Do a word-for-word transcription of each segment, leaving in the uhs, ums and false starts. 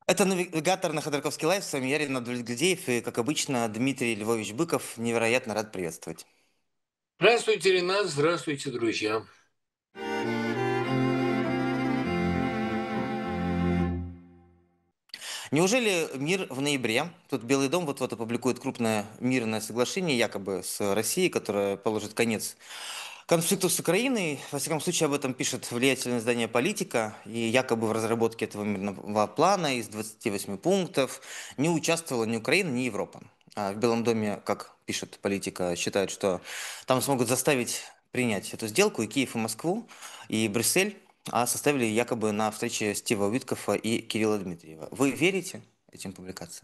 Это навигатор на Ходорковский лайв. С вами я, Ренат Давлетгильдеев, и, как обычно, Дмитрий Львович Быков. Невероятно рад приветствовать. Здравствуйте, Ренат, здравствуйте, друзья. Неужели мир в ноябре? Тут Белый дом вот-вот опубликует крупное мирное соглашение, якобы с Россией, которое положит конец конфликту с Украиной. Во всяком случае, об этом пишет влиятельное издание «Политика». И якобы в разработке этого мирного плана из двадцати восьми пунктов не участвовала ни Украина, ни Европа. А в Белом доме, как пишет «Политика», считают, что там смогут заставить принять эту сделку и Киев, и Москву, и Брюссель, а составили якобы на встрече Стива Уиткофа и Кирилла Дмитриева. Вы верите этим публикациям?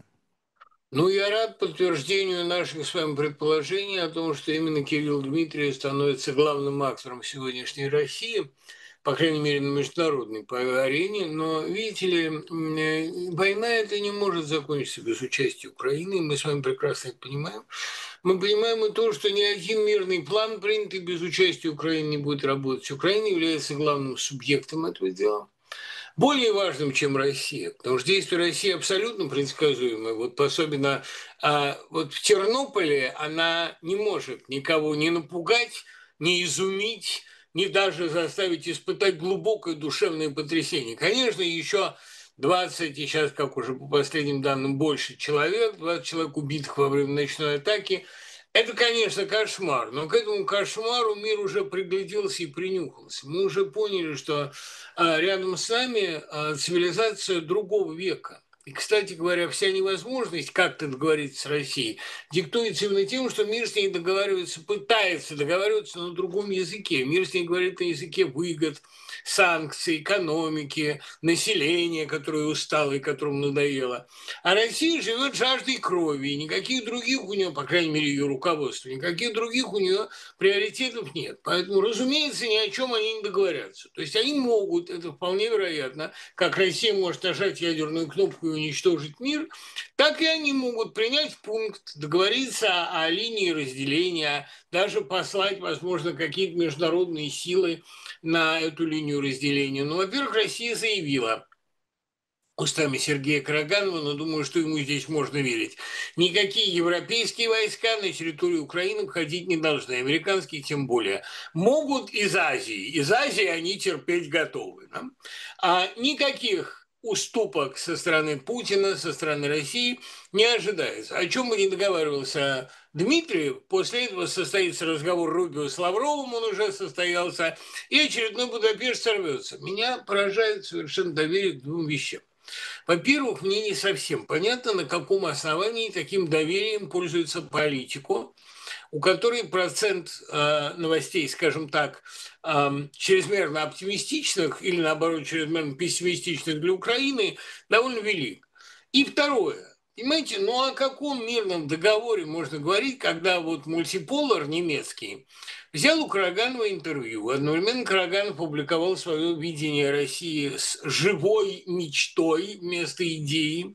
Ну, я рад подтверждению наших с вами предположений о том, что именно Кирилл Дмитриев становится главным актором сегодняшней России, по крайней мере, на международной по- арене. Но, видите ли, м, э, война это не может закончиться без участия Украины, и мы с вами прекрасно это понимаем. Мы понимаем и то, что ни один мирный план, принятый без участия Украины, не будет работать. Украина является главным субъектом этого дела. Более важным, чем Россия, потому что действия России абсолютно предсказуемы. Вот особенно а, вот в Тернополе она не может никого не напугать, не изумить, не даже заставить испытать глубокое душевное потрясение. Конечно, еще двадцать, и сейчас, как уже по последним данным, больше человек, двадцать человек убитых во время ночной атаки. Это, конечно, кошмар, но к этому кошмару мир уже пригляделся и принюхался. Мы уже поняли, что а, рядом с нами а, цивилизация другого века. И, кстати говоря, вся невозможность как-то договориться с Россией диктуется именно тем, что мир с ней договаривается, пытается договариваться на другом языке. Мир с ней говорит на языке выгод, санкций, экономики, населения, которое устало и которому надоело. А Россия живет жаждой крови, и никаких других у нее, по крайней мере, ее руководство, никаких других у нее приоритетов нет. Поэтому, разумеется, ни о чем они не договорятся. То есть они могут, это вполне вероятно, как Россия может нажать ядерную кнопку и уничтожить мир, так и они могут принять пункт, договориться о линии разделения, даже послать, возможно, какие-то международные силы на эту линию разделения. Но, во-первых, Россия заявила, устами Сергея Караганова, но думаю, что ему здесь можно верить. Никакие европейские войска на территорию Украины входить не должны, американские тем более. Могут из Азии. Из Азии они терпеть готовы. Да? А никаких уступок со стороны Путина, со стороны России не ожидается. О чем бы не договаривался Дмитриев, после этого состоится разговор Рубио с Лавровым, он уже состоялся, и очередной Будапешт сорвется. Меня поражает совершенно доверие к двум вещам. Во-первых, мне не совсем понятно, на каком основании таким доверием пользуется политику, у которой процент э, новостей, скажем так, э, чрезмерно оптимистичных или, наоборот, чрезмерно пессимистичных для Украины довольно велик. И второе. Понимаете, ну о каком мирном договоре можно говорить, когда вот мультиполар немецкий взял у Караганова интервью, одновременно Караганов публиковал свое видение России с живой мечтой вместо идеи,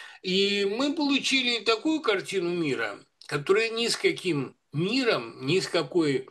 и мы получили такую картину мира, которая ни с каким миром, ни с какой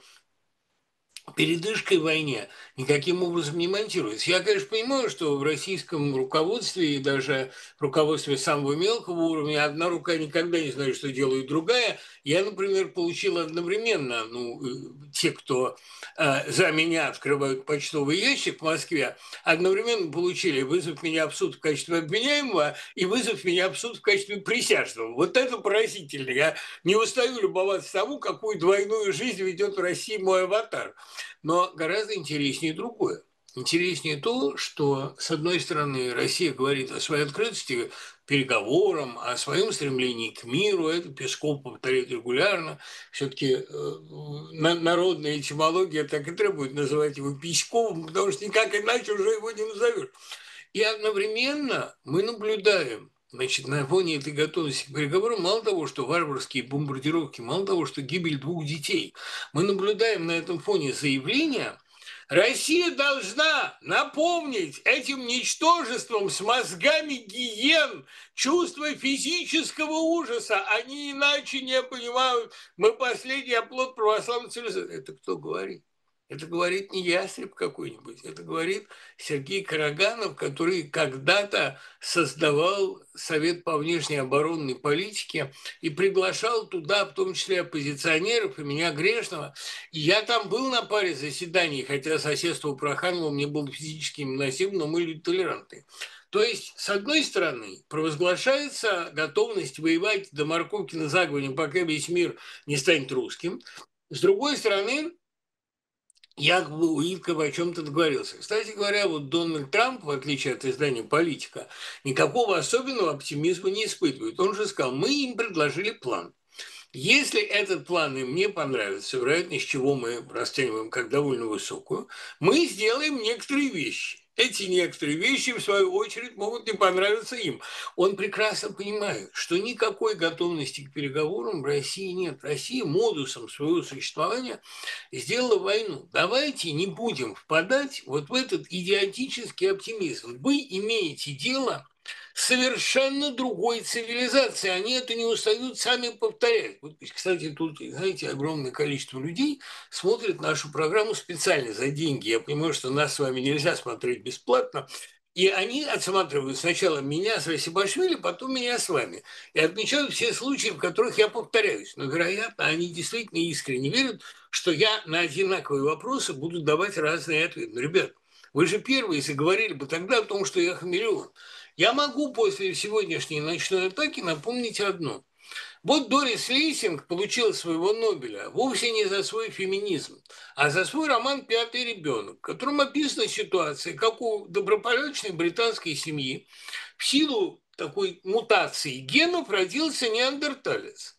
передышкой в войне никаким образом не монтируется. Я, конечно, понимаю, что в российском руководстве и даже в руководстве самого мелкого уровня одна рука никогда не знает, что делает другая. Я, например, получил одновременно, ну, э, те, кто э, за меня открывают почтовый ящик в Москве, одновременно получили вызов меня в суд в качестве обвиняемого и вызов меня в суд в качестве присяжного. Вот это поразительно. Я не устаю любоваться тому, какую двойную жизнь ведет в России мой аватар. Но гораздо интереснее другое. Интереснее то, что, с одной стороны, Россия говорит о своей открытости к переговорам, о своем стремлении к миру, это Песков повторяет регулярно, все-таки э, народная этимология так и требует называть его Письковым, потому что никак иначе уже его не назовешь. И одновременно мы наблюдаем, значит, на фоне этой готовности к переговорам, мало того, что варварские бомбардировки, мало того, что гибель двух детей, мы наблюдаем на этом фоне заявления, Россия должна напомнить этим ничтожеством с мозгами гиен чувство физического ужаса. Они иначе не понимают. Мы последний оплот православной цивилизации. Это кто говорит? Это говорит не ястреб какой-нибудь, это говорит Сергей Караганов, который когда-то создавал Совет по внешней оборонной политике и приглашал туда, в том числе оппозиционеров, и меня грешного. И я там был на паре заседаний, хотя соседство у Проханова мне было физически невыносимо, но мы люди толерантные. То есть, с одной стороны, провозглашается готовность воевать до морковки на заговоне, пока весь мир не станет русским. С другой стороны, якобы Уитков о чем-то договорился. Кстати говоря, вот Дональд Трамп, в отличие от издания «Политика», никакого особенного оптимизма не испытывает. Он же сказал, мы им предложили план. Если этот план им не понравится, вероятность чего мы расцениваем как довольно высокую, мы сделаем некоторые вещи. Эти некоторые вещи, в свою очередь, могут не понравиться им. Он прекрасно понимает, что никакой готовности к переговорам в России нет. Россия модусом своего существования сделала войну. Давайте не будем впадать вот в этот идиотический оптимизм. Вы имеете дело совершенно другой цивилизации. Они это не устают сами повторять. Вот, кстати, тут, знаете, огромное количество людей смотрит нашу программу специально за деньги. Я понимаю, что нас с вами нельзя смотреть бесплатно. И они отсматривают сначала меня с Расибашвили, потом меня с вами. И отмечают все случаи, в которых я повторяюсь. Но, вероятно, они действительно искренне верят, что я на одинаковые вопросы буду давать разные ответы. Но, ребят, вы же первые заговорили бы тогда о том, что я хамелеон. Я могу после сегодняшней ночной атаки напомнить одно. Вот Дорис Лейсинг получила своего Нобеля вовсе не за свой феминизм, а за свой роман «Пятый ребенок», в котором описана ситуация, как у доброполучной британской семьи в силу такой мутации генов родился неандерталец.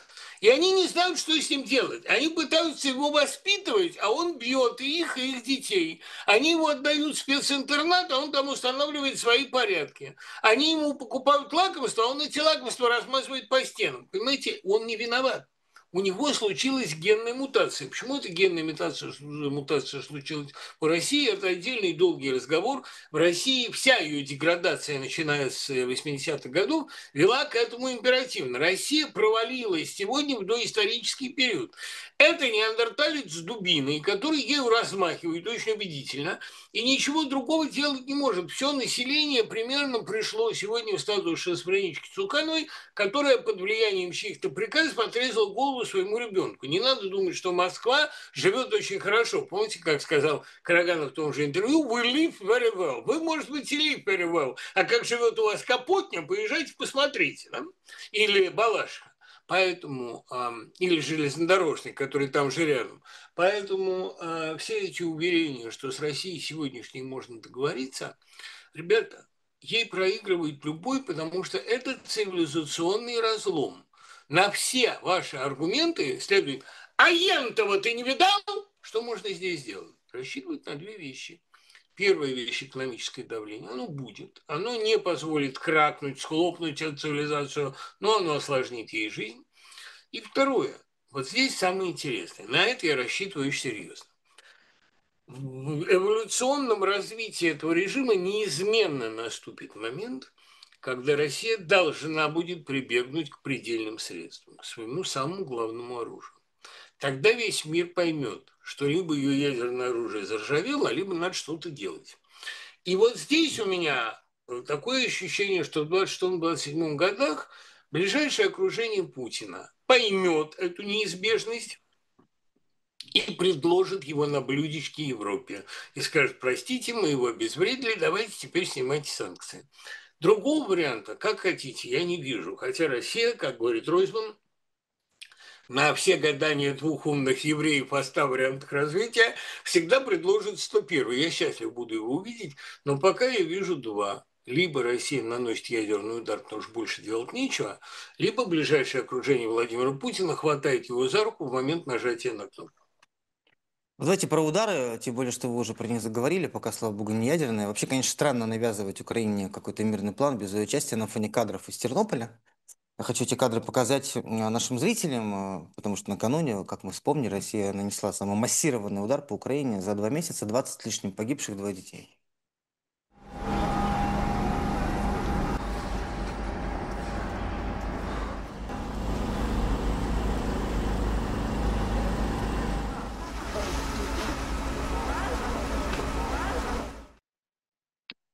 И они не знают, что с ним делать. Они пытаются его воспитывать, а он бьет и их, и их детей. Они его отдают в специнтернат, а он там устанавливает свои порядки. Они ему покупают лакомства, а он эти лакомства размазывает по стенам. Понимаете, он не виноват. У него случилась генная мутация. Почему эта генная мутация, мутация случилась в России? Это отдельный долгий разговор. В России вся ее деградация, начиная с восьмидесятых годов, вела к этому императивно. Россия провалилась сегодня в доисторический период. Это неандерталец с дубиной, который ею размахивает очень убедительно, и ничего другого делать не может. Все население примерно пришло сегодня в статус шизофренички Цукановой, которая под влиянием чьих-то приказов отрезала голову своему ребенку. Не надо думать, что Москва живет очень хорошо. Помните, как сказал Караганов в том же интервью, «We live very well». Вы, может быть, и live very well. А как живет у вас Капотня, поезжайте, посмотрите. Да? Или Балашиха. Поэтому, э, или железнодорожный, который там же рядом. Поэтому э, все эти уверения, что с Россией сегодняшней можно договориться, ребята, ей проигрывает любой, потому что это цивилизационный разлом. На все ваши аргументы следует, а Ентова ты не видал? Что можно здесь сделать? Рассчитывать на две вещи. Первая вещь – экономическое давление. Оно будет. Оно не позволит кракнуть, схлопнуть эту цивилизацию, но оно осложнит ей жизнь. И второе. Вот здесь самое интересное. На это я рассчитываю очень серьезно. В эволюционном развитии этого режима неизменно наступит момент, когда Россия должна будет прибегнуть к предельным средствам, к своему самому главному оружию. Тогда весь мир поймет, что либо ее ядерное оружие заржавело, либо надо что-то делать. И вот здесь у меня такое ощущение, что в двадцать шестом - двадцать седьмом годах ближайшее окружение Путина поймет эту неизбежность и предложит его на блюдечке Европе. И скажет, простите, мы его обезвредили, давайте теперь снимайте санкции. Другого варианта, как хотите, я не вижу. Хотя Россия, как говорит Ройзман, на все гадания двух умных евреев о ста вариантах развития всегда предложит сто первый. Я счастлив буду его увидеть, но пока я вижу два. Либо Россия наносит ядерный удар, потому что больше делать нечего, либо ближайшее окружение Владимира Путина хватает его за руку в момент нажатия на кнопку. Давайте про удары, тем более, что вы уже про них заговорили, пока, слава богу, не ядерные. Вообще, конечно, странно навязывать Украине какой-то мирный план без ее участия на фоне кадров из Тернополя. Я хочу эти кадры показать нашим зрителям, потому что накануне, как мы вспомнили, Россия нанесла самый массированный удар по Украине за два месяца, двадцать с лишним погибших, двое детей.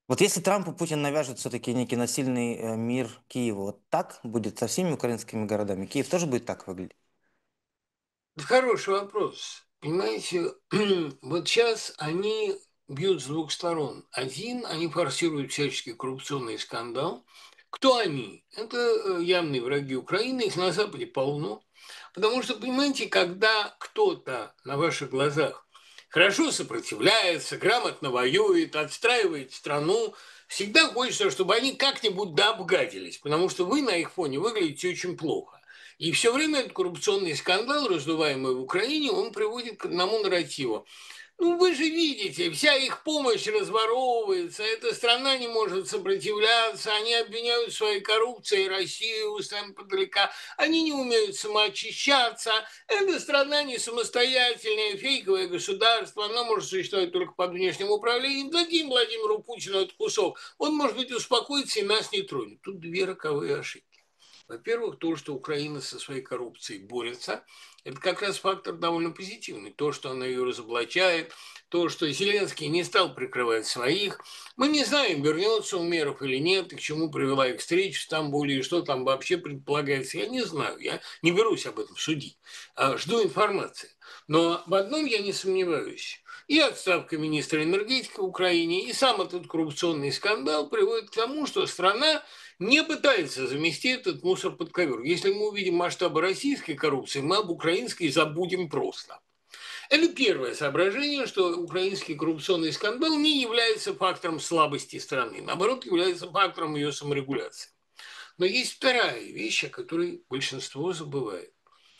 Вот если Трамп и Путин навяжут все-таки некий насильный э, мир Киеву, вот так будет со всеми украинскими городами? Киев тоже будет так выглядеть? Это хороший вопрос. Понимаете, вот сейчас они бьют с двух сторон. Один, они форсируют всяческий коррупционный скандал. Кто они? Это э, явные враги Украины, их на Западе полно. Потому что, понимаете, когда кто-то на ваших глазах хорошо сопротивляется, грамотно воюет, отстраивает страну, всегда хочется, чтобы они как-нибудь дообгадились, потому что вы на их фоне выглядите очень плохо. И все время этот коррупционный скандал, раздуваемый в Украине, он приводит к одному нарративу. Ну, вы же видите, вся их помощь разворовывается, эта страна не может сопротивляться, они обвиняют в своей коррупции Россию, сами подалека, они не умеют самоочищаться, эта страна не самостоятельная, фейковое государство, она может существовать только под внешним управлением. Дадим Владимиру Путину этот кусок, он, может быть, успокоится и нас не тронет. Тут две роковые ошибки. Во-первых, то, что Украина со своей коррупцией борется, это как раз фактор довольно позитивный. То, что она ее разоблачает, то, что Зеленский не стал прикрывать своих. Мы не знаем, вернется Умеров или нет, и к чему привела их встреча в Стамбуле, и что там вообще предполагается. Я не знаю, я не берусь об этом судить. А, жду информации. Но в одном я не сомневаюсь. И отставка министра энергетики в Украине, и сам этот коррупционный скандал приводит к тому, что страна не пытается замести этот мусор под ковер. Если мы увидим масштабы российской коррупции, мы об украинской забудем просто. Это первое соображение, что украинский коррупционный скандал не является фактором слабости страны, наоборот, является фактором ее саморегуляции. Но есть вторая вещь, о которой большинство забывает.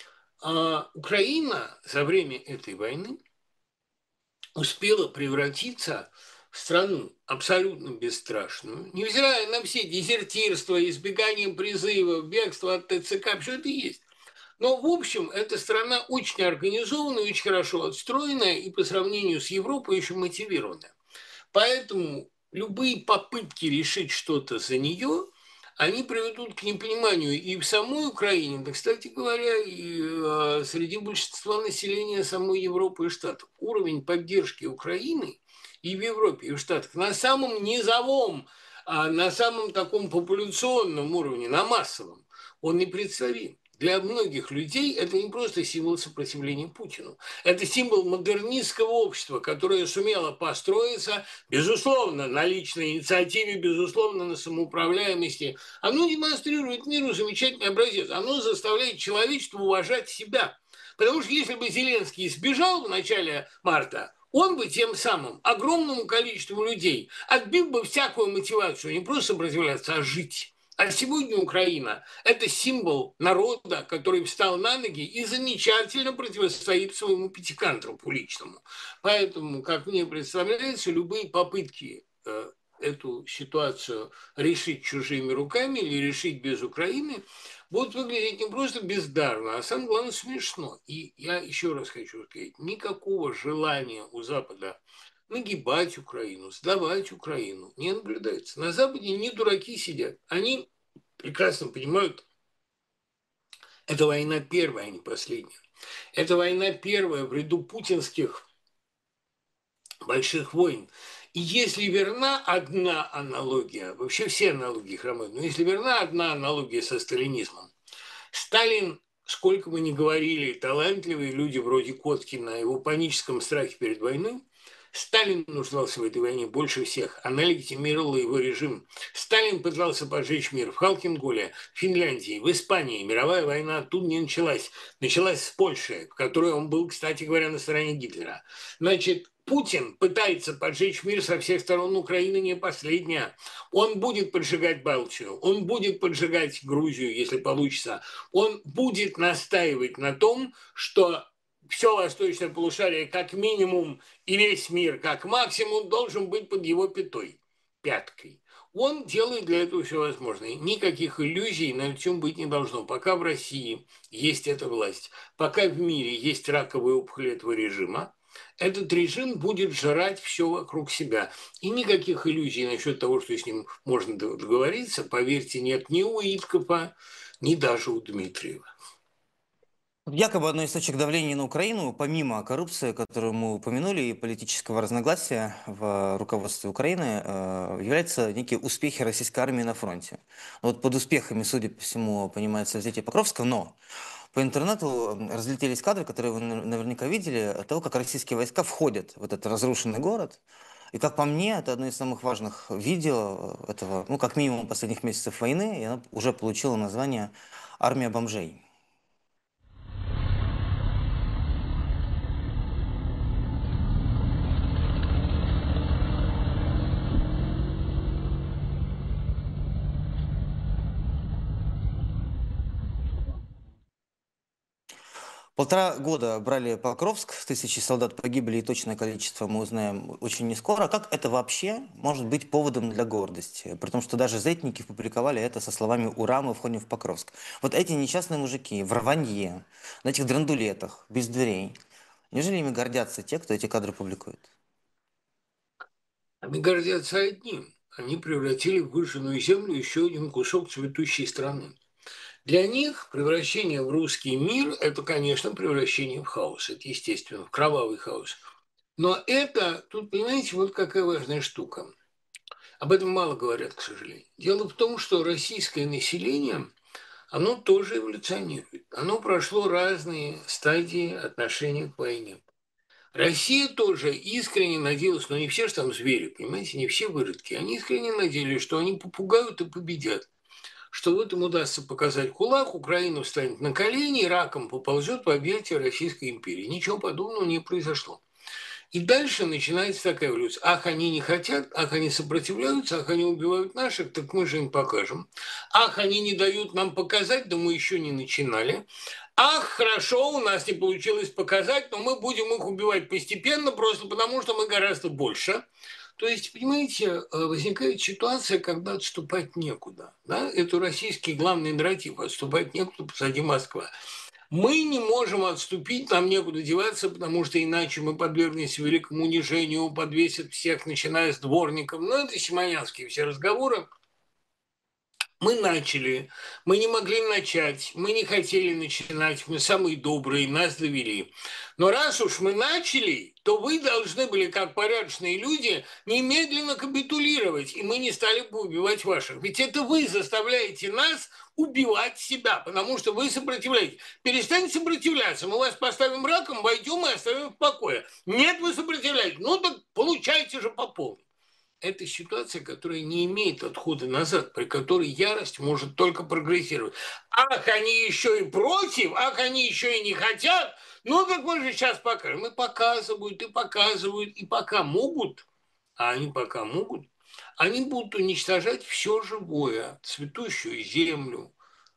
А Украина за время этой войны успела превратиться в страну абсолютно бесстрашную, невзирая на все дезертирства, избегание призывов, бегство от ТЦК, все это есть. Но, в общем, эта страна очень организованная, очень хорошо отстроенная и по сравнению с Европой еще мотивированная. Поэтому любые попытки решить что-то за нее, они приведут к непониманию и в самой Украине, да, кстати говоря, и э, среди большинства населения самой Европы и Штатов. Уровень поддержки Украины и в Европе, и в Штатах на самом низовом, а на самом таком популяционном уровне, на массовом, он непредставим. Для многих людей это не просто символ сопротивления Путину. Это символ модернистского общества, которое сумело построиться, безусловно, на личной инициативе, безусловно, на самоуправляемости. Оно демонстрирует миру замечательный образец. Оно заставляет человечество уважать себя. Потому что если бы Зеленский сбежал в начале марта, он бы тем самым огромному количеству людей отбил бы всякую мотивацию не просто сопротивляться, а жить. А сегодня Украина – это символ народа, который встал на ноги и замечательно противостоит своему пятикантропу личному. Поэтому, как мне представляется, любые попытки э, эту ситуацию решить чужими руками или решить без Украины будут выглядеть не просто бездарно, а самое главное смешно. И я еще раз хочу сказать, никакого желания у Запада нагибать Украину, сдавать Украину не наблюдается. На Западе не дураки сидят. Они прекрасно понимают, это война первая, а не последняя. Это война первая в ряду путинских больших войн. И если верна одна аналогия, вообще все аналогии хромают, но если верна одна аналогия со сталинизмом, Сталин, сколько мы ни говорили, талантливые люди вроде Коткина о его паническом страхе перед войной, Сталин нуждался в этой войне больше всех. Она легитимировала его режим. Сталин пытался поджечь мир в Халкинголе, в Финляндии, в Испании. Мировая война оттуда не началась. Началась с Польши, в которой он был, кстати говоря, на стороне Гитлера. Значит, Путин пытается поджечь мир со всех сторон. Украины не последняя. Он будет поджигать Балтию, он будет поджигать Грузию, если получится. Он будет настаивать на том, что все восточное полушарие как минимум и весь мир как максимум должен быть под его пятой, пяткой. Он делает для этого все возможное. Никаких иллюзий на чем быть не должно. Пока в России есть эта власть, пока в мире есть раковые опухоли этого режима, этот режим будет жрать все вокруг себя. И никаких иллюзий насчет того, что с ним можно договориться, поверьте, нет ни у Иткопа, ни даже у Дмитриева. Якобы одной из точек давления на Украину, помимо коррупции, которую мы упомянули, и политического разногласия в руководстве Украины, э, являются некие успехи российской армии на фронте. Вот под успехами, судя по всему, понимается взятие Покровска, но по интернету м, разлетелись кадры, которые вы на- наверняка видели, того, как российские войска входят в этот разрушенный город. И как по мне, это одно из самых важных видео этого, ну, как минимум, последних месяцев войны, и оно уже получило название «Армия бомжей». Полтора года брали Покровск, тысячи солдат погибли, и точное количество мы узнаем очень не скоро. Как это вообще может быть поводом для гордости? При том, что даже зетники публиковали это со словами «Ура, мы входим в Покровск». Вот эти несчастные мужики в рванье, на этих драндулетах, без дверей. Неужели ими гордятся те, кто эти кадры публикует? Они гордятся одним. Они превратили в выжженную землю еще один кусок цветущей страны. Для них превращение в русский мир – это, конечно, превращение в хаос. Это, естественно, в кровавый хаос. Но это, тут, понимаете, вот какая важная штука. Об этом мало говорят, к сожалению. Дело в том, что российское население, оно тоже эволюционирует. Оно прошло разные стадии отношения к войне. Россия тоже искренне надеялась, но не все же там звери, понимаете, не все выродки. Они искренне надеялись, что они попугают и победят. Что вот им удастся показать кулак, Украина встанет на колени и раком поползет в объятия Российской империи. Ничего подобного не произошло. И дальше начинается такая эволюция. Ах, они не хотят, ах, они сопротивляются, ах, они убивают наших, так мы же им покажем. Ах, они не дают нам показать, да мы еще не начинали. Ах, хорошо, у нас не получилось показать, но мы будем их убивать постепенно, просто потому что мы гораздо больше. То есть, понимаете, э, возникает ситуация, когда отступать некуда. Да? Это российский главный нарратив. Отступать некуда, позади Москва. Мы не можем отступить, нам некуда деваться, потому что иначе мы подвергнемся великому унижению, подвесят всех, начиная с дворников. Ну, это симонянские все разговоры. Мы начали, мы не могли начать, мы не хотели начинать, мы самые добрые, нас довели. Но раз уж мы начали, то вы должны были, как порядочные люди, немедленно капитулировать, и мы не стали бы убивать ваших. Ведь это вы заставляете нас убивать себя, потому что вы сопротивляетесь. Перестаньте сопротивляться, мы вас поставим раком, войдем и оставим в покое. Нет, вы сопротивляетесь, ну так получайте же по полной. Это ситуация, которая не имеет отхода назад, при которой ярость может только прогрессировать. Ах, они еще и против, ах, они еще и не хотят. Ну, так мы же сейчас покажем. И показывают, и показывают, и пока могут, а они пока могут, они будут уничтожать все живое, цветущую землю,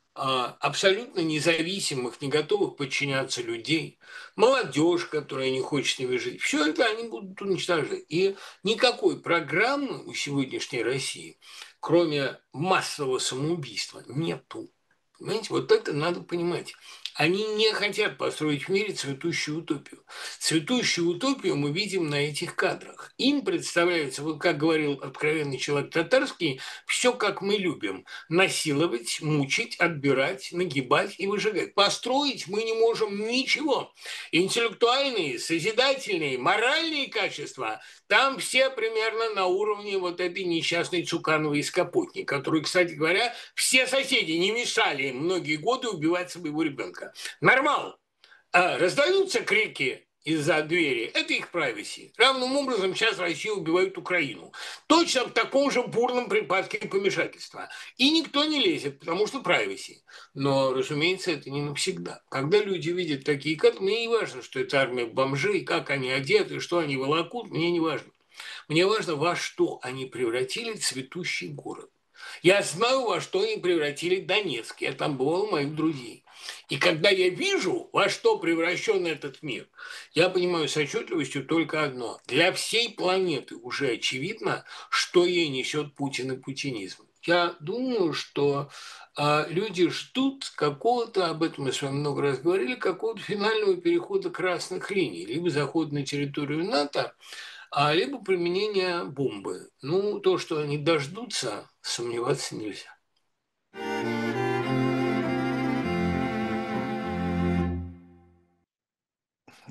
а, абсолютно независимых, не готовых подчиняться людей, молодежь, которая не хочет с ними жить. Все это они будут уничтожать. И никакой программы у сегодняшней России, кроме массового самоубийства, нету. Понимаете, вот это надо понимать. Они не хотят построить в мире цветущую утопию. Цветущую утопию мы видим на этих кадрах. Им представляется, вот как говорил откровенный человек татарский, все как мы любим. Насиловать, мучить, отбирать, нагибать и выжигать. Построить мы не можем ничего. Интеллектуальные, созидательные, моральные качества там все примерно на уровне вот этой несчастной Цукановой из Капотни, которую, кстати говоря, все соседи не мешали им многие годы убивать своего ребенка. Нормал. А, раздаются крики из-за двери, это их privacy. Равным образом сейчас Россию убивают Украину. Точно в таком же бурном припадке помешательства. И никто не лезет, потому что privacy. Но, разумеется, это не навсегда. Когда люди видят такие кадры, мне не важно, что это армия бомжей, как они одеты, что они волокут, мне не важно. Мне важно, во что они превратили цветущий город. Я знаю, во что они превратили Донецк. Я там бывал у моих друзей. И когда я вижу, во что превращен этот мир, я понимаю с отчетливостью только одно. Для всей планеты уже очевидно, что ей несет Путин и путинизм. Я думаю, что а, люди ждут какого-то, об этом мы с вами много раз говорили, какого-то финального перехода красных линий, либо захода на территорию НАТО, а либо применение бомбы. Ну, то, что они дождутся, сомневаться нельзя.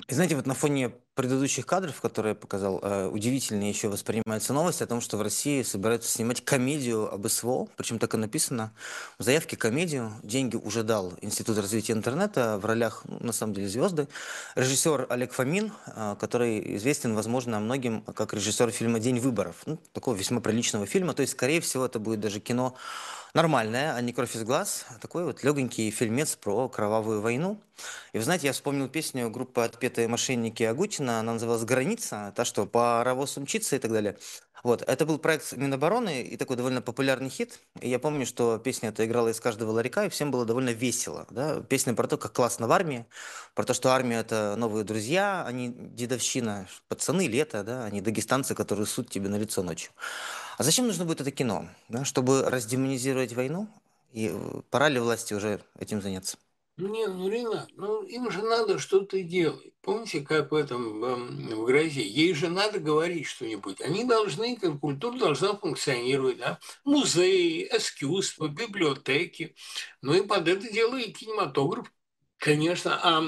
И знаете, вот на фоне предыдущих кадров, которые я показал, э, удивительно еще воспринимается новость о том, что в России собираются снимать комедию об СВО, причем так и написано в заявке комедию. Деньги уже дал Институт развития интернета в ролях, ну, на самом деле, звезды. Режиссер Олег Фомин, э, который известен, возможно, многим как режиссер фильма «День выборов». Ну, такого весьма приличного фильма. То есть, скорее всего, это будет даже кино нормальное, а не «Кровь из глаз». Такой вот легенький фильмец про кровавую войну. И вы знаете, я вспомнил песню группы «Отпетые мошенники» Агутина, она называлась «Граница», та, что «Паровоз умчится» и так далее. Вот, это был проект Минобороны и такой довольно популярный хит. И я помню, что песня эта играла из каждого ларька, и всем было довольно весело. Да? Песня про то, как классно в армии, про то, что армия — это новые друзья, они дедовщина, пацаны, лето, да, они дагестанцы, которые ссут тебе на лицо ночью. А зачем нужно будет это кино? Да? Чтобы раздемонизировать войну? И э, пора ли власти уже этим заняться? Не, ну, Ренат, ну им же надо что-то делать. Помните, как в этом эм, в «Грозе»? Ей же надо говорить что-нибудь. Они должны, как культура должна функционировать, да? Музеи, искусство, библиотеки. Ну и под это дело и кинематограф, конечно. А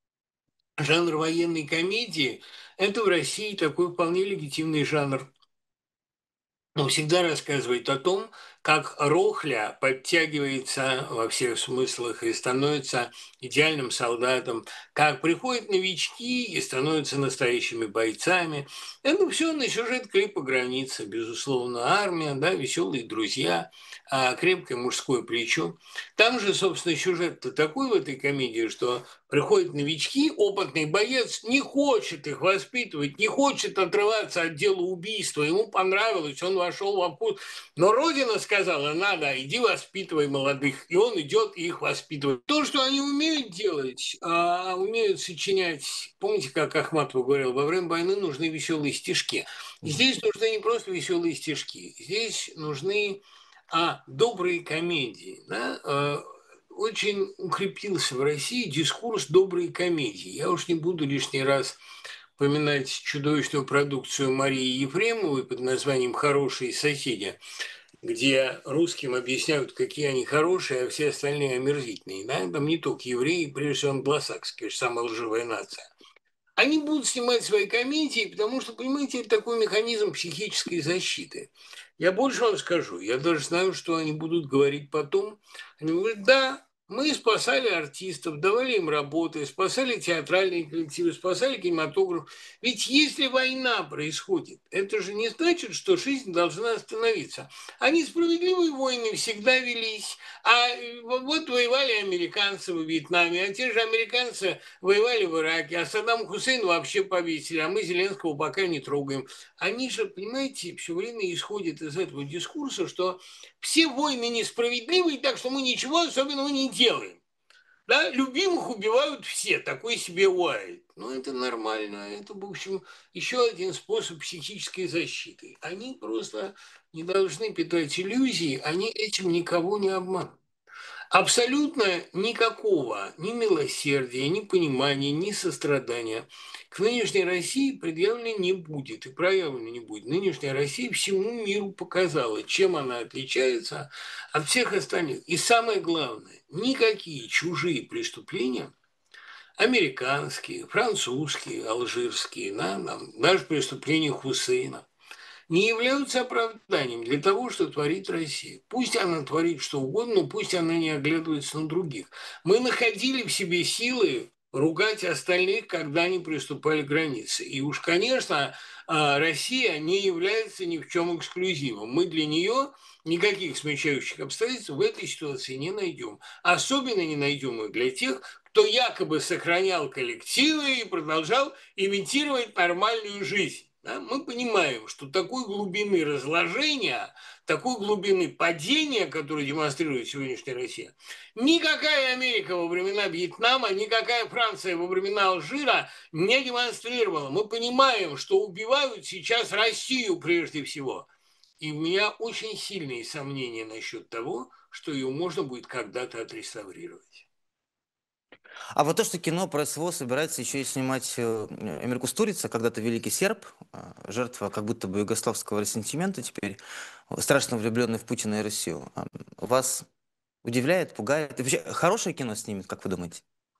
жанр военной комедии – это в России такой вполне легитимный жанр. Он всегда рассказывает о том, как Рохля подтягивается во всех смыслах и становится идеальным солдатом, как приходят новички и становятся настоящими бойцами. Это все на сюжет клипа «Граница». Безусловно, армия, да, веселые друзья, а, крепкое мужское плечо. Там же, собственно, сюжет-то такой в этой комедии, что приходят новички, опытный боец не хочет их воспитывать, не хочет отрываться от дела убийства. Ему понравилось, он вошел во вкус. Но Родина сказала: надо, иди воспитывай молодых. И он идет и их воспитывает. То, что они умеют делать, а, умеют сочинять. Помните, как Ахматова говорил, во время войны нужны веселые стишки. Мгм. Здесь нужны не просто веселые стишки, здесь нужны а, добрые комедии. Да? А, очень укрепился в России дискурс доброй комедии. Я уж не буду лишний раз поминать чудовищную продукцию Марии Ефремовой под названием «Хорошие соседи», где русским объясняют, какие они хорошие, а все остальные омерзительные. Да? Там не только евреи, прежде всего англосакские, самая лживая нация. Они будут снимать свои комедии, потому что, понимаете, это такой механизм психической защиты. Я больше вам скажу, я даже знаю, что они будут говорить потом. Они говорят: да, мы спасали артистов, давали им работы, спасали театральные коллективы, спасали кинематограф. Ведь если война происходит, это же не значит, что жизнь должна остановиться. А несправедливые войны всегда велись. А э, вот воевали американцы во Вьетнаме, а те же американцы воевали в Ираке, а Саддам Хусейн вообще повесили, а мы Зеленского пока не трогаем. Они же, понимаете, все время исходят из этого дискурса, что все войны несправедливы, так что мы ничего особенного не делаем. Да, любимых убивают все, такой себе Уайт. Ну, это нормально. Это, в общем, еще один способ психической защиты. Они просто не должны питать иллюзии, они этим никого не обманут. Абсолютно никакого ни милосердия, ни понимания, ни сострадания к нынешней России предъявлено не будет и проявлено не будет. Нынешняя Россия всему миру показала, чем она отличается от всех остальных. И самое главное, никакие чужие преступления, американские, французские, алжирские, да, там, даже преступления Хусейна, не являются оправданием для того, что творит Россия. Пусть она творит что угодно, но пусть она не оглядывается на других. Мы находили в себе силы ругать остальных, когда они приступали к границе. И уж, конечно, а, Россия не является ни в чем эксклюзивом. Мы для нее никаких смягчающих обстоятельств в этой ситуации не найдем. Особенно не найдем их для тех, кто якобы сохранял коллективы и продолжал имитировать нормальную жизнь. Да, мы понимаем, что такой глубины разложения, такой глубины падения, которую демонстрирует сегодняшняя Россия, никакая Америка во времена Вьетнама, никакая Франция во времена Алжира не демонстрировала. Мы понимаем, что убивают сейчас Россию прежде всего. И у меня очень сильные сомнения насчет того, что ее можно будет когда-то отреставрировать. А вот то, что кино про СВО собирается еще и снимать э, Эмир Кустурица, когда-то великий серб, а, жертва как будто бы югославского ресентимента теперь, э, страшно влюбленный в Путина и Россию. А, Вас удивляет, пугает? И вообще, хорошее кино снимет, как вы думаете?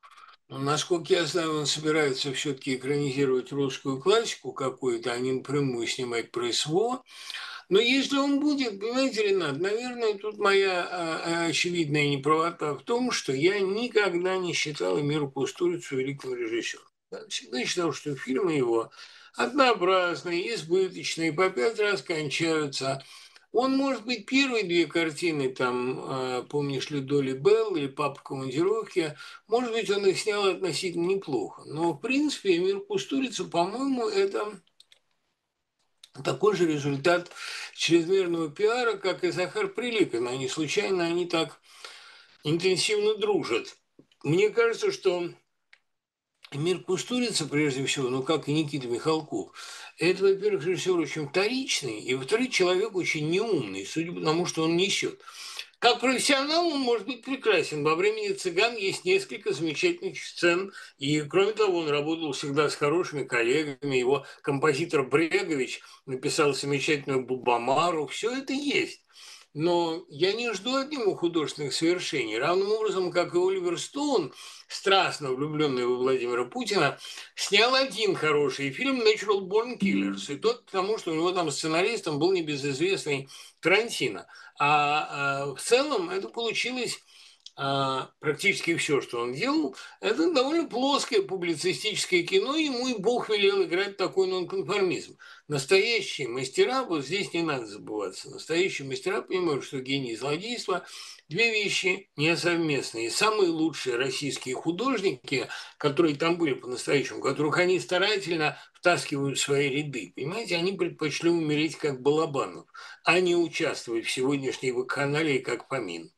Ну, насколько я знаю, он собирается все-таки экранизировать русскую классику какую-то, а не напрямую снимать про СВО. Но если он будет, понимаете, Ренат, наверное, тут моя а, а, очевидная неправота в том, что я никогда не считал Эмиру Кустурицу великим режиссером. Я всегда считал, что фильмы его однообразные, избыточные, по пять раз кончаются. Он, может быть, первые две картины, там, а, помнишь ли, Долли Белл или Папа в командировке, может быть, он их снял относительно неплохо. Но, в принципе, Эмир Кустурица, по-моему, это такой же результат чрезмерного пиара, как и Захар Прилепин. Они случайно, они так интенсивно дружат. Мне кажется, что Эмир Кустурица, прежде всего, ну, как и Никита Михалков, это, во-первых, режиссер очень вторичный, и, во-вторых, человек очень неумный, судя по тому, что он несет. Как профессионал он может быть прекрасен. Во времени «Цыган» есть несколько замечательных сцен. И, кроме того, он работал всегда с хорошими коллегами. Его композитор Брегович написал замечательную «Бубамару». Все это есть. Но я не жду от него художественных совершений. Равным образом, как и Оливер Стоун, страстно влюбленный во Владимира Путина, снял один хороший фильм «Natural Born Killers». И тот потому, что у него там сценаристом был небезызвестный Тарантино. А, а в целом это получилось а, практически все, что он делал, это довольно плоское публицистическое кино, ему и Бог велел играть такой нонконформизм. Настоящие мастера, вот здесь не надо забываться, настоящие мастера понимают, что гений и злодейство – две вещи несовместные. И самые лучшие российские художники, которые там были по-настоящему, которых они старательно втаскивают в свои ряды, понимаете, они предпочли умереть как Балабанов, а не участвовать в сегодняшней вакханалии как Фомин.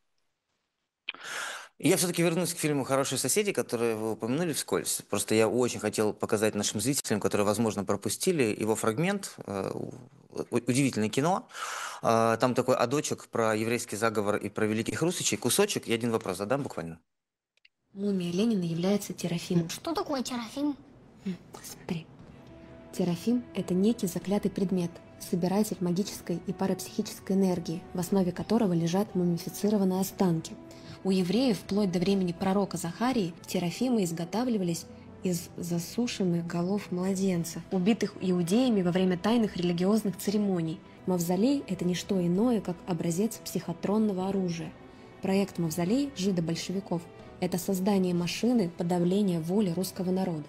Я все-таки вернусь к фильму «Хорошие соседи», который вы упомянули вскользь. Просто я очень хотел показать нашим зрителям, которые, возможно, пропустили его фрагмент. Э, у- Удивительное кино. А, Там такой адочек про еврейский заговор и про великих русичей. Кусочек и один вопрос задам буквально. Мумия Ленина является Терафимом. Что такое терафим? М, Смотри. Терафим – это некий заклятый предмет, собиратель магической и парапсихической энергии, в основе которого лежат мумифицированные останки. У евреев вплоть до времени пророка Захарии терафимы изготавливались из засушенных голов младенцев, убитых иудеями во время тайных религиозных церемоний. Мавзолей – это не что иное, как образец психотронного оружия. Проект «Мавзолей» жидо-большевиков – это создание машины подавления воли русского народа.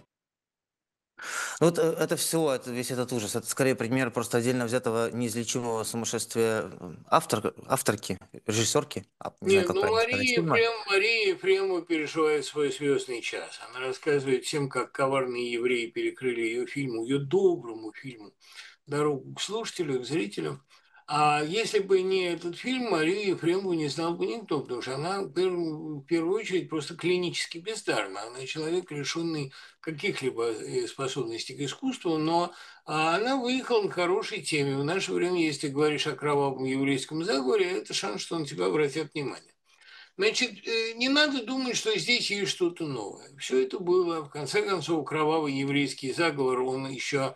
Ну вот э, это все, это, весь этот ужас, это скорее пример просто отдельно взятого неизлечимого сумасшествия э, автор, авторки, режиссерки, а, не знаю, Нет, как ну правильно сказать, Мария фильма. Ефрем, Мария Ефремова переживает свой звездный час. Она рассказывает всем, как коварные евреи перекрыли ее фильму, ее доброму фильму, дорогу к слушателю, к зрителям. А если бы не этот фильм, Марию Ефремову не знал бы никто, потому что она в первую, в первую очередь просто клинически бездарна. Она человек, лишенный каких-либо э, способностей к искусству, но а, она выехала на хорошей теме. В наше время, если ты говоришь о кровавом еврейском заговоре, это шанс, что на тебя обратят внимание. Значит, э, не надо думать, что здесь есть что-то новое. Все это было, в конце концов, кровавый еврейский заговор, он еще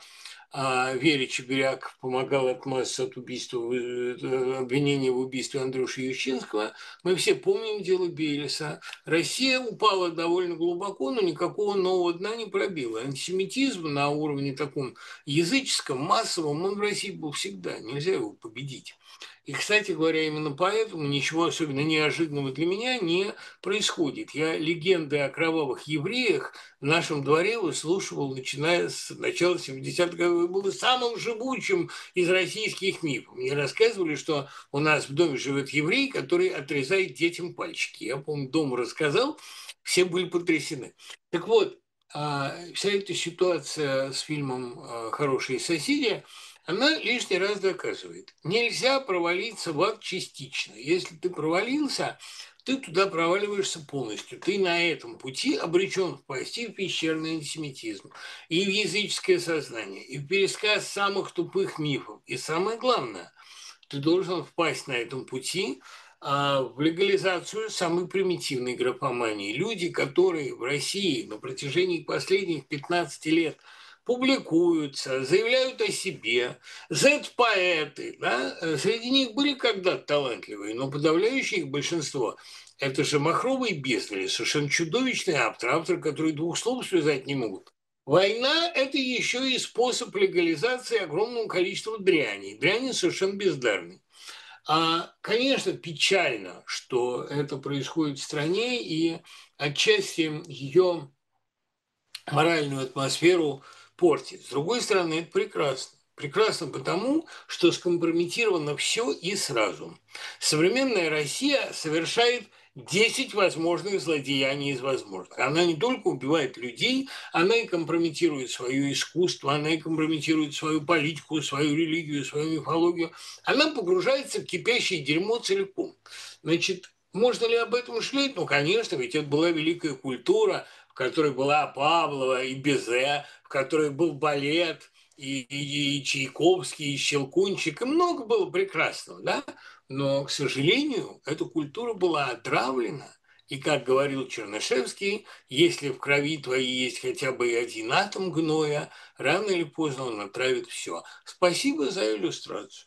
а Вере Чебиряк помогал отмазаться от убийства, э, обвинения в убийстве Андрюши Ющинского. Мы все помним дело Белеса. Россия упала довольно глубоко, но никакого нового дна не пробила. Антисемитизм на уровне таком языческом, массовом, он в России был всегда. Нельзя его победить. И, кстати говоря, именно поэтому ничего особенно неожиданного для меня не происходит. Я легенды о кровавых евреях в нашем дворе выслушивал, начиная с начала семидесятых годов, и был самым живучим из российских мифов. Мне рассказывали, что у нас в доме живет еврей, который отрезает детям пальчики. Я, помню, дома рассказал, все были потрясены. Так вот, а, вся эта ситуация с фильмом а, «Хорошие соседи», она лишний раз доказывает. Нельзя провалиться в ад частично. Если ты провалился, ты туда проваливаешься полностью. Ты на этом пути обречен впасть и в пещерный антисемитизм, и в языческое сознание, и в пересказ самых тупых мифов. И самое главное, ты должен впасть на этом пути а, в легализацию самой примитивной графомании. Люди, которые в России на протяжении последних пятнадцати лет публикуются, заявляют о себе, зет-поэты, да? Среди них были когда-то талантливые, но подавляющее их большинство Это же махровые бездари, совершенно чудовищный автор, автор, который двух слов связать не могут. Война – это еще и способ легализации огромного количества дряни. Дряни совершенно бездарной. А, конечно, печально, что это происходит в стране, и отчасти ее моральную атмосферу портит. С другой стороны, это прекрасно. Прекрасно потому, что скомпрометировано все и сразу. Современная Россия совершает десять возможных злодеяний из возможных. Она не только убивает людей, она и компрометирует свое искусство, она и компрометирует свою политику, свою религию, свою мифологию. Она погружается в кипящее дерьмо целиком. Значит, можно ли об этом жалеть? Ну, конечно, ведь это была великая культура, в которой была Павлова и Безе, в которой был балет, и, и, и Чайковский, и Щелкунчик, и много было прекрасного, да? Но, к сожалению, эта культура была отравлена. И, как говорил Чернышевский, если в крови твоей есть хотя бы и один атом гноя, рано или поздно он отравит все. Спасибо за иллюстрацию.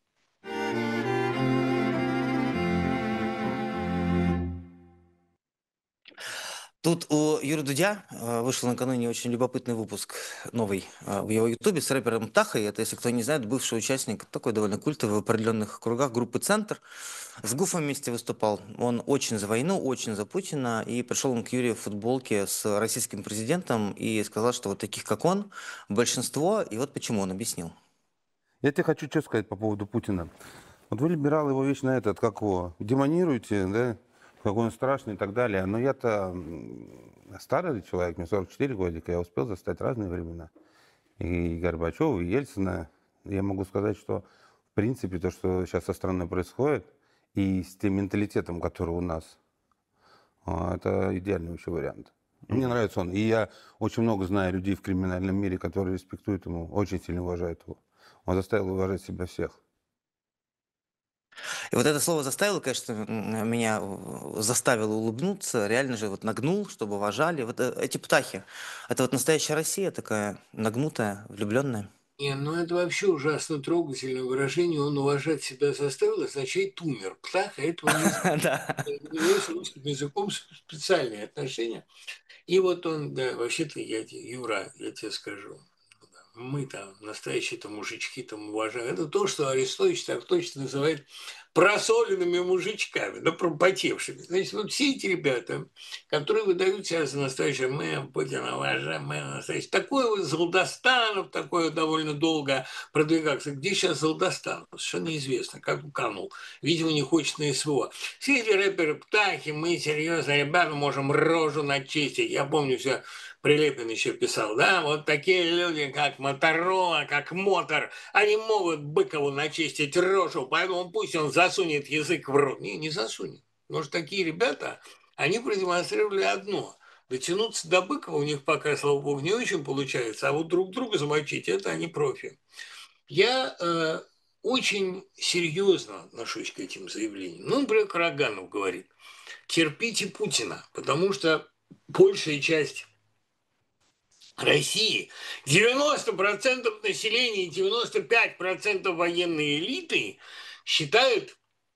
Тут у Юрия Дудя э, вышел накануне очень любопытный выпуск новый э, в его ютубе с рэпером Птахой. Это, если кто не знает, бывший участник такой довольно культовый в определенных кругах группы «Центр». С Гуфом вместе выступал. Он очень за войну, очень за Путина. И пришел он к Юрию в футболке с российским президентом и сказал, что вот таких, как он, большинство. И вот почему он объяснил. Я тебе хочу что сказать по поводу Путина. Вот вы, либералы, его вечно этот, как его, демонируете, да, какой он страшный и так далее. Но я-то старый человек, мне сорок четыре годика, я успел застать разные времена. И Горбачева, и Ельцина. Я могу сказать, что в принципе то, что сейчас со страной происходит, и с тем менталитетом, который у нас, это идеальный вообще вариант. Мне нравится он. И я очень много знаю людей в криминальном мире, которые респектуют ему, очень сильно уважают его. Он заставил уважать себя всех. И вот это слово «заставило», конечно, меня заставило улыбнуться, реально же вот нагнул, чтобы уважали. Вот эти птахи, это вот настоящая Россия такая нагнутая, влюбленная. Не, ну это вообще ужасно трогательное выражение. Он уважать себя заставил, означает умер. Птаха этого не знает. У него с русским языком специальные отношения. И вот он, да, вообще-то, я, Юра, я тебе скажу, мы там, настоящие-то мужички там уважаем. Это то, что Арестович так точно называет просоленными мужичками, да, пропотевшими. Значит, вот все эти ребята, которые выдают себя за настоящее, мы Путина уважаем, мы настоящий. Такой вот Золдостанов, такое довольно долго продвигался. Где сейчас Золдостанов? Совершенно неизвестно, как уканул. Видимо, не хочет на СВО. Все эти рэперы птахи, мы серьезно, ребята, можем рожу начистить. Я помню все, Прилепин еще писал, да, вот такие люди, как Моторола, как Мотор, они могут Быкову начистить рожу, поэтому пусть он засунет язык в рот. Не, не засунет. Потому что такие ребята, они продемонстрировали одно. Дотянуться до Быкова у них пока, слава богу, не очень получается, а вот друг друга замочить, это они профи. Я э, очень серьезно отношусь к этим заявлениям. Ну, например, Караганов говорит, терпите Путина, потому что большая часть России, девяносто процентов населения и девяносто пять процентов военной элиты считают,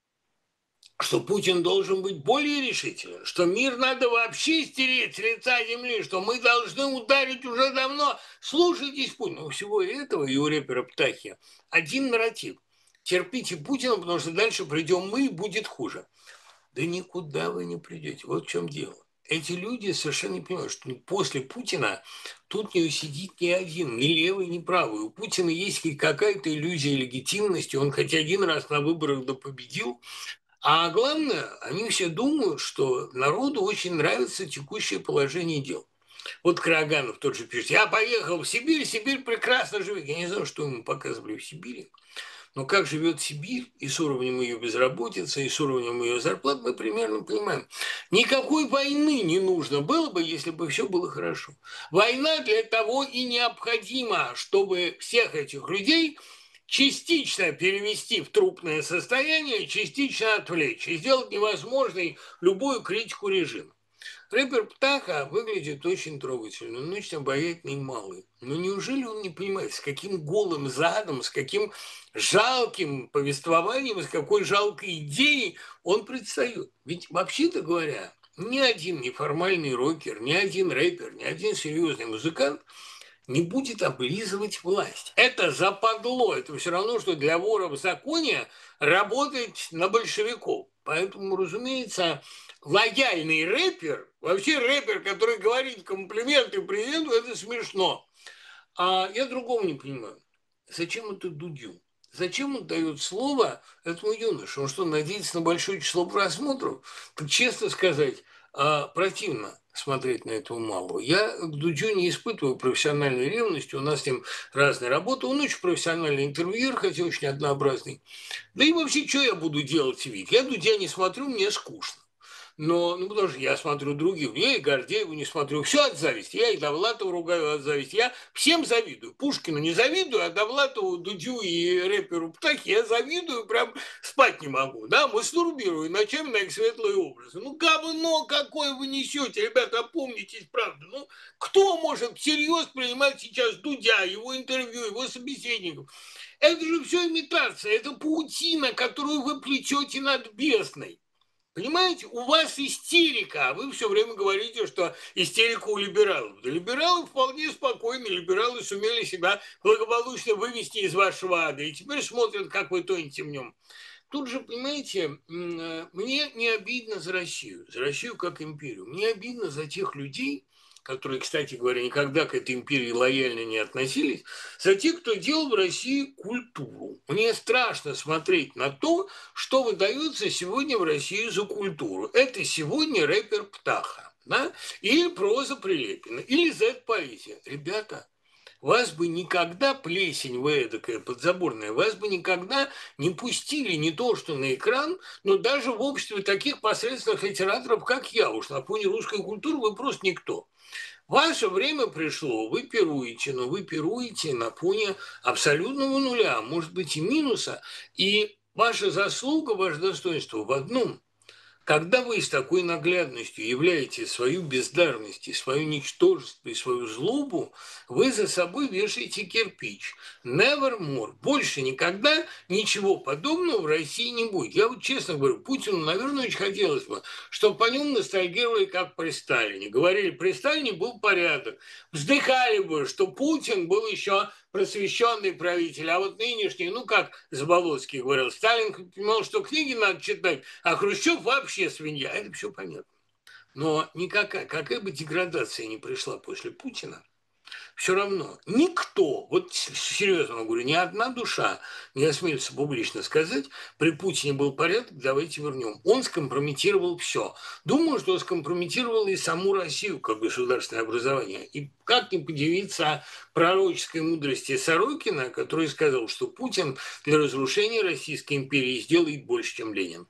что Путин должен быть более решителен, что мир надо вообще стереть с лица земли, что мы должны ударить уже давно. Слушайтесь Путина. У всего этого и у рэпера Птахи один нарратив. Терпите Путина, потому что дальше придем мы, и будет хуже. Да никуда вы не придете. Вот в чем дело. Эти люди совершенно не понимают, что после Путина тут не усидит ни один, ни левый, ни правый. У Путина есть какая-то иллюзия легитимности, он хоть один раз на выборах да победил. А главное, они все думают, что народу очень нравится текущее положение дел. Вот Караганов тот же пишет, я поехал в Сибирь, Сибирь прекрасно живет. Я не знаю, что ему показывали в Сибири. Но как живет Сибирь и с уровнем ее безработицы, и с уровнем ее зарплат, мы примерно понимаем. Никакой войны не нужно было бы, если бы все было хорошо. Война для того и необходима, чтобы всех этих людей частично перевести в трупное состояние, частично отвлечь и сделать невозможной любую критику режима. Рэпер Птаха выглядит очень трогательно, он очень обаятельный и малый. Но неужели он не понимает, с каким голым задом, с каким жалким повествованием, с какой жалкой идеей он предстает? Ведь, вообще-то говоря, ни один неформальный рокер, ни один рэпер, ни один серьезный музыкант не будет облизывать власть. Это западло. Это все равно, что для вора в законе работать на большевиков. Поэтому, разумеется, лояльный рэпер, вообще рэпер, который говорит комплименты президенту, это смешно. А я другого не понимаю. Зачем это Дудю? Зачем он дает слово этому юноше? Он что, надеется на большое число просмотров? Так честно сказать, а, противно смотреть на этого малого. Я к Дудю не испытываю профессиональной ревности, у нас с ним разные работы, он очень профессиональный интервьюер, хотя очень однообразный. Да и вообще, что я буду делать вид? Я Дудя не смотрю, мне скучно. Но, ну, потому что я смотрю других, я и Гордееву не смотрю, все от зависти, я и Довлатова ругаю от зависти, я всем завидую, Пушкину не завидую, а Довлатову, Дудю и рэперу Птахе я завидую, прям спать не могу, да, мастурбирую ночами на их светлые образы. Ну, говно какое вы несете, ребята, опомнитесь, правда, ну, кто может всерьез принимать сейчас Дудя, его интервью, его собеседников? Это же все имитация, это паутина, которую вы плетете над бездной. Понимаете, у вас истерика, а вы все время говорите, что истерика у либералов. Да либералы вполне спокойны, либералы сумели себя благополучно вывести из вашего ада, и теперь смотрят, как вы тонете в нем. Тут же, понимаете, мне не обидно за Россию, за Россию как империю. Мне обидно за тех людей, которые, кстати говоря, никогда к этой империи лояльно не относились, за тех, кто делал в России культуру. Мне страшно смотреть на то, что выдается сегодня в России за культуру. Это сегодня рэпер Птаха, да? Или проза Прилепина, или зет-поэзия. Ребята, вас бы никогда, плесень вы эдакая подзаборная, вас бы никогда не пустили не то что на экран, но даже в обществе таких посредственных литераторов, как я. Уж на фоне русской культуры вы просто никто. Ваше время пришло, вы пируете, но вы пируете на фоне абсолютного нуля, может быть и минуса. И ваша заслуга, ваше достоинство в одном – когда вы с такой наглядностью являете свою бездарность и свое ничтожество и свою злобу, вы за собой вешаете кирпич. Nevermore. Больше никогда ничего подобного в России не будет. Я вот честно говорю, Путину, наверное, очень хотелось бы, чтобы по нему ностальгировали, как при Сталине. Говорили, при Сталине был порядок. Вздыхали бы, что Путин был еще просвещенный правитель, а вот нынешний, ну, как Заболоцкий говорил, Сталин понимал, что книги надо читать, а Хрущев вообще свинья. Это все понятно. Но никакая, какая бы деградация ни пришла после Путина, все равно никто, вот серьезно говорю, ни одна душа не осмелится публично сказать, при Путине был порядок, давайте вернем. Он скомпрометировал все. Думаю, что скомпрометировал и саму Россию как государственное образование. И как не подивиться пророческой мудрости Сорокина, который сказал, что Путин для разрушения Российской империи сделает больше, чем Ленин.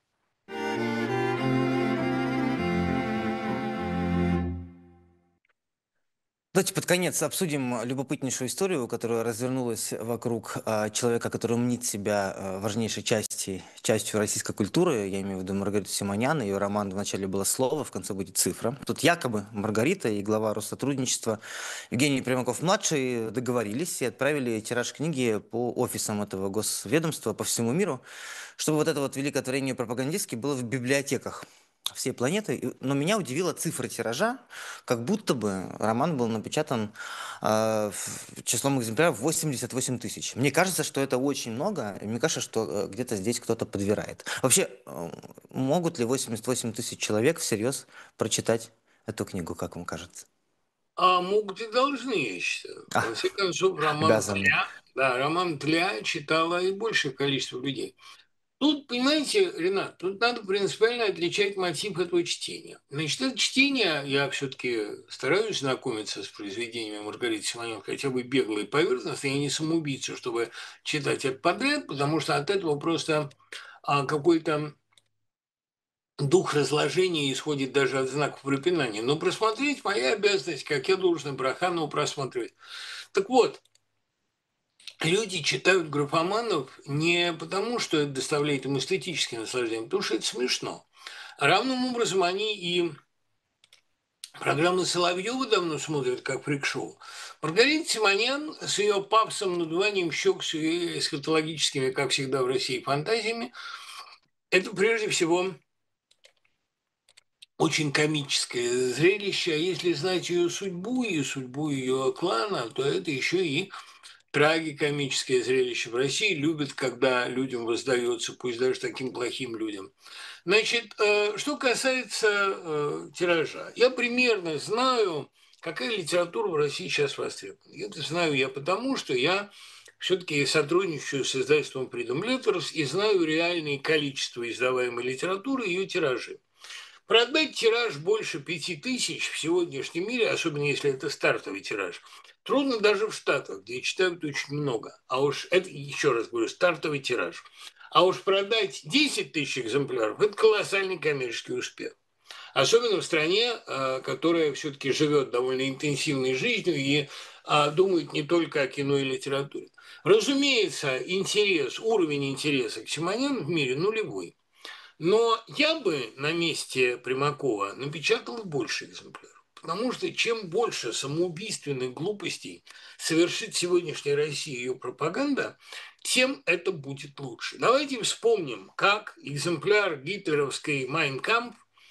Давайте под конец обсудим любопытнейшую историю, которая развернулась вокруг а, человека, который мнит себя а, важнейшей части, частью российской культуры. Я имею в виду Маргариту Симонян. Ее роман вначале было слово, в конце будет цифра. Тут якобы Маргарита и глава Россотрудничества Евгений Примаков-младший договорились и отправили тираж книги по офисам этого госведомства по всему миру, чтобы вот это вот великое творение пропагандистски было в библиотеках всей планеты. Но меня удивила цифра тиража, как будто бы роман был напечатан э, числом экземпляров восемьдесят восемь тысяч. Мне кажется, что это очень много, и мне кажется, что э, где-то здесь кто-то подбирает. Вообще, э, могут ли восемьдесят восемь тысяч человек всерьез прочитать эту книгу, как вам кажется? А могут и должны, я считаю. В конце концов, роман Тля, да, роман Тля читало и большее количество людей. Тут, понимаете, Ренат, тут надо принципиально отличать мотив этого чтения. Значит, это чтение, я все-таки стараюсь знакомиться с произведениями Маргариты Симонян, хотя бы бегло и поверхностно, я не самоубийца, чтобы читать это подряд, потому что от этого просто а, какой-то дух разложения исходит даже от знаков препинания. Но просмотреть моя обязанность, как я должен Браханову просматривать. Так вот, люди читают графоманов не потому, что это доставляет им эстетическое наслаждение, а потому что это смешно. Равным образом они и Программы Соловьева давно смотрят как фрик-шоу. Маргарита Симонян с ее пафосом, надуванием щек, с ее эсхатологическими, как всегда в России, фантазиями, это прежде всего очень комическое зрелище. А если знать ее судьбу и судьбу ее клана, то это еще и трагикомическое зрелище. В России любят, когда людям воздается, пусть даже таким плохим людям. Значит, э, что касается э, тиража, я примерно знаю, какая литература в России сейчас востребована. Это знаю я потому, что я все-таки сотрудничаю с издательством Freedom Letters и знаю реальное количество издаваемой литературы и ее тиражи. Продать тираж больше пяти тысяч в сегодняшнем мире, особенно если это стартовый тираж, трудно даже в Штатах, где читают очень много. А уж это, еще раз говорю, стартовый тираж. А уж продать десять тысяч экземпляров – это колоссальный коммерческий успех. Особенно в стране, которая все-таки живет довольно интенсивной жизнью и думает не только о кино и литературе. Разумеется, интерес, уровень интереса к Симонян в мире нулевой. Но я бы на месте Примакова напечатал больше экземпляров. Потому что чем больше самоубийственных глупостей совершит сегодняшняя Россия и ее пропаганда, тем это будет лучше. Давайте вспомним, как экземпляр гитлеровской «Майн кампф»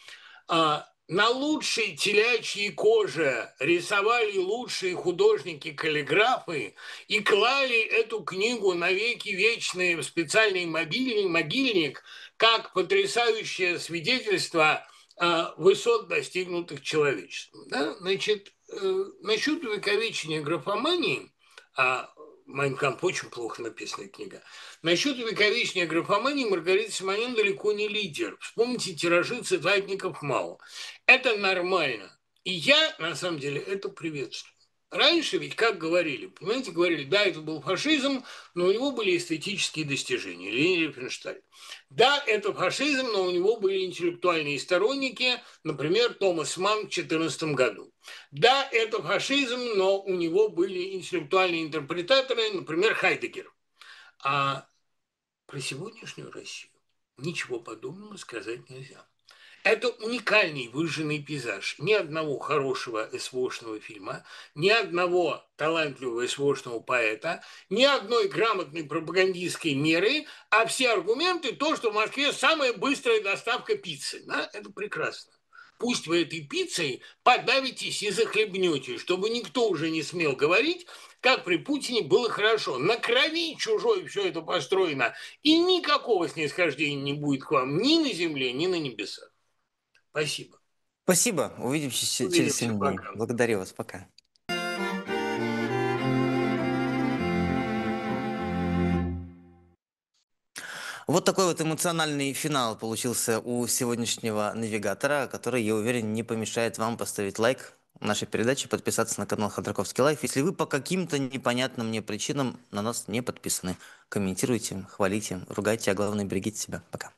а, на лучшей телячьей коже рисовали лучшие художники-каллиграфы и клали эту книгу навеки вечные в специальный мобильный могильник как потрясающее свидетельство а, высот, достигнутых человечеством. Да? Значит, э, насчет увековечения графомании, а «Майн кампф» очень плохо написанная книга. Насчет увековечения графомании Маргарита Симонян далеко не лидер. Вспомните тиражи цитатников Мао. Это нормально. И я, на самом деле, это приветствую. Раньше ведь как говорили, понимаете, говорили, да, это был фашизм, но у него были эстетические достижения, Ленин Рифеншталь. Да, это фашизм, но у него были интеллектуальные сторонники, например, Томас Манн в две тысячи четырнадцатом году. Да, это фашизм, но у него были интеллектуальные интерпретаторы, например, Хайдеггер. А про сегодняшнюю Россию ничего подобного сказать нельзя. Это уникальный выжженный пейзаж. Ни одного хорошего СВОшного фильма, ни одного талантливого СВОшного поэта, ни одной грамотной пропагандистской меры, а все аргументы то, что в Москве самая быстрая доставка пиццы. Да? Это прекрасно. Пусть вы этой пиццей подавитесь и захлебнете, чтобы никто уже не смел говорить, как при Путине было хорошо. На крови чужой все это построено, и никакого снисхождения не будет к вам ни на земле, ни на небесах. Спасибо. Спасибо. Увидимся через Увидимся. семь дней. Пока. Благодарю вас. Пока. Вот такой вот эмоциональный финал получился у сегодняшнего навигатора, который, я уверен, не помешает вам поставить лайк нашей передаче, подписаться на канал Ходорковский Лайф. Если вы по каким-то непонятным мне причинам на нас не подписаны, комментируйте, хвалите, ругайте, а главное, берегите себя. Пока.